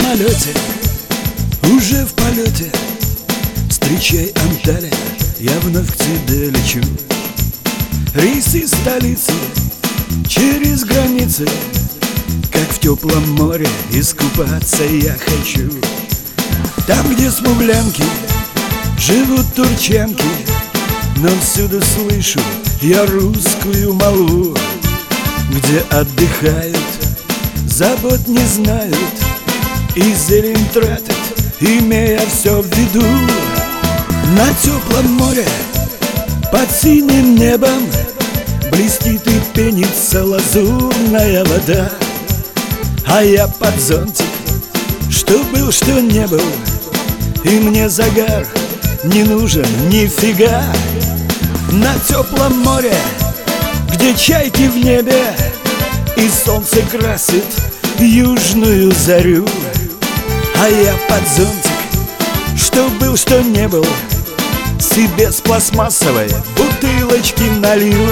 самолете, уже в полете. Встречай, Анталия, я вновь к тебе лечу. Рейс из столицы через границы, как в теплом море искупаться я хочу. Там, где смуглянки живут турчанки, но всюду слышу я русскую молву. Где отдыхают, забот не знают и зелень тратят, имея все в виду. На теплом море под синим небом блестит и пенится лазурная вода. А я под зонтик, что был, что не был, и мне загар не нужен нифига. На теплом море, где чайки в небе и солнце красит южную зарю. А я под зонтик, что был, что не был, себе с пластмассовой бутылочки налью.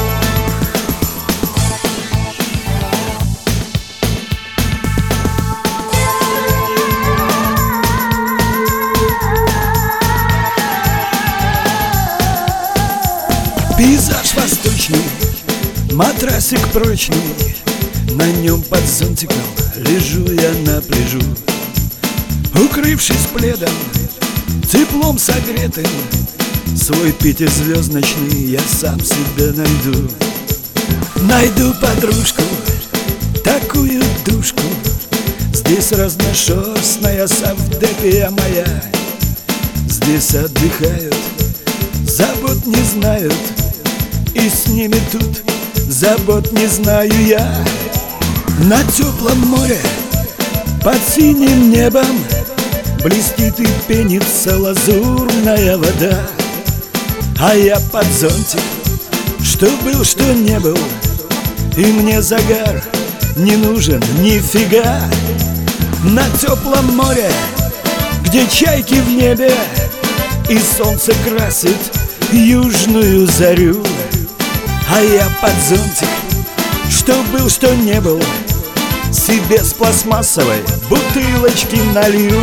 Пейзаж восточный, матрасик прочный, на нем под зонтиком лежу я на пляжу. Укрывшись пледом, теплом согретым, свой пятизвездочный я сам себе найду. Найду подружку, такую душку, здесь разношерстная совдепия моя. Здесь отдыхают, забот не знают, и с ними тут забот не знаю я. На теплом море под синим небом блестит и пенится лазурная вода. А я под зонтик, что был, что не был, и мне загар не нужен нифига. На теплом море, где чайки в небе и солнце красит южную зарю. А я под зонтик, что был, что не был, себе с пластмассовой бутылочки налью.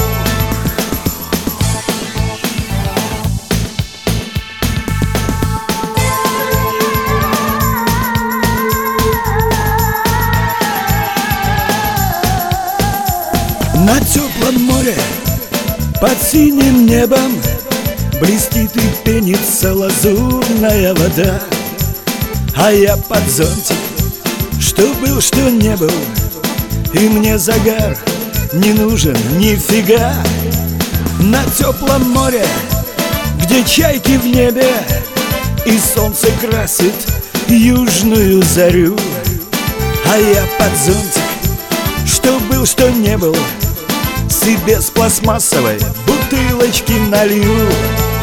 На теплом море под синим небом блестит и пенится лазурная вода. А я под зонтик, что был, что не был, и мне загар не нужен нифига. На теплом море, где чайки в небе и солнце красит южную зарю. А я под зонтик, что был, что не был, себе с пластмассовой бутылочки налью.